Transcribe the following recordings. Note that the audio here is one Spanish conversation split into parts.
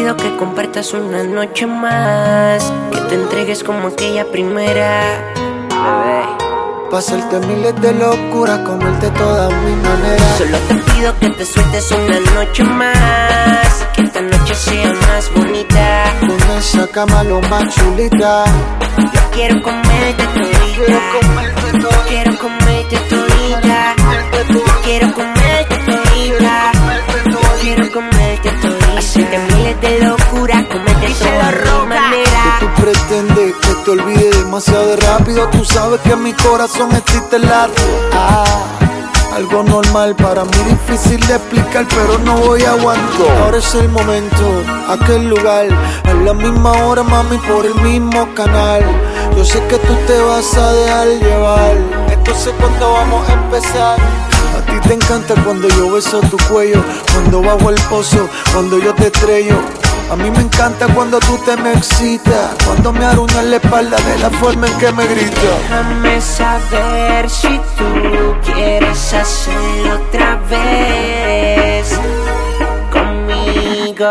pido que compartas una noche más, que te entregues como aquella primera, bebé. Pasarte miles de locuras, comerte toda mi manera. Solo te pido que te sueltes una noche más, que esta noche sea más bonita. Con esa cama lo más chulita. Yo quiero comerte todita. Quiero comerte todita. Quiero comerte todita. Quiero comerte todita. Hacerte miles de locuras, comerte toda mi manera. Que tú pretendes que te olvide demasiado rápido. Tú sabes que en mi corazón existe el arte. Algo normal para mí, difícil de explicar, pero no voy a aguantar. Ahora es el momento, aquel lugar, a la misma hora, mami, por el mismo canal. Yo sé que tú te vas a dejar llevar, entonces ¿cuándo vamos a empezar? A ti te encanta cuando yo beso tu cuello, cuando bajo el pozo, cuando yo te estrello. A mí me encanta cuando tú te me excitas, cuando me aruñas la espalda de la forma en que me gritas. Déjame saber si tú quieres hacerlo otra vez conmigo.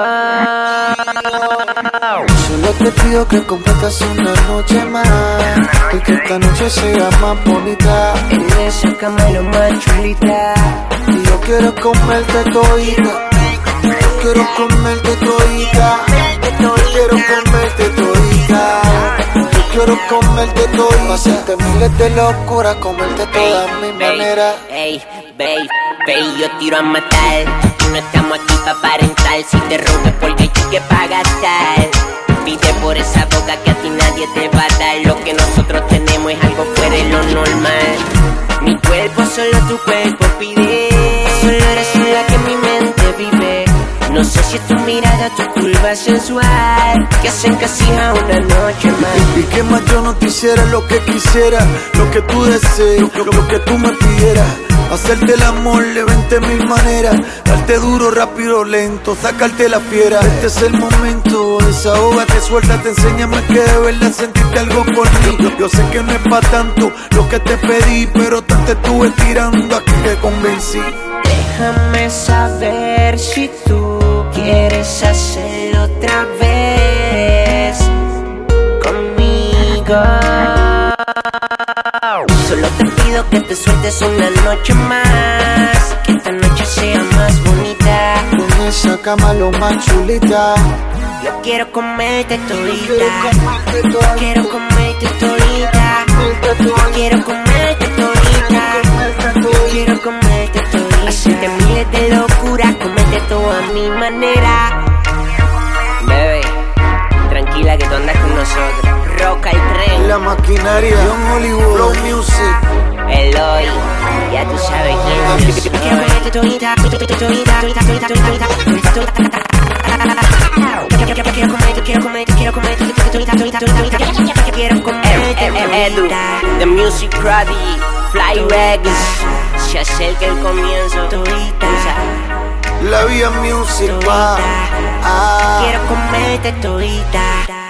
Solo te pido que compartas una noche más, y que esta noche sea más bonita. En esa cama lo más chulita. Y yo quiero comerte todita. Yo quiero comerte todita. Quiero comerte todita. Yo quiero comerte todita. Hacerte miles de locuras, comerte toda mi manera. Ey, babe, yo tiro a matar. No estamos aquí pa' aparentar. Si te robo es porque hay que pagar tal. Pide por esa boca que a ti nadie te va a dar. Lo que nosotros tenemos es algo fuera de lo normal. Mi cuerpo, solo tu cuerpo pide. Solo eres la que en mi mente vive. No sé si es tu mirada, tu curva sensual, que hacen casi a una noche más. Y que más yo no te hiciera lo que quisiera, lo que tú desees, lo que tú me pidieras. Hacerte el amor de 20.000 maneras, darte duro, rápido, lento, sacarte la fiera. Este es el momento, desahógate, suéltate, enséñame que de verdad sentiste algo por mí. Yo sé que no es pa' tanto lo que te pedí, pero tanto estuve tirando aquí que convencí. Déjame saber si tú quieres hacerlo otra vez conmigo. Solo te pido que te sueltes una noche más, que esta noche sea más bonita. Con esa cama lo más chulita. Yo quiero comerte todita. Quiero comerte todita. Quiero comerte todita. Quiero comerte todita. Hacerte miles de locuras, comerte todo a mi manera. Bebé, tranquila que tú andas con nosotros. Roca el tren. La maquinaria, John Hollywood, Flow Music. Eloy, ya tú sabes quién es. Quiero comerte todita, todita, todita, todita, todita, todita. Quiero comerte. Edu, The Music Prodigy, Fly Records. Se acerca el comienzo. Todita. La Vía Music, Quiero comerte todita.